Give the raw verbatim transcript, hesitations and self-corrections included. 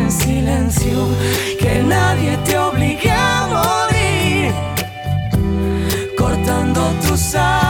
en silencio, que nadie te obligue a morir, cortando tus alas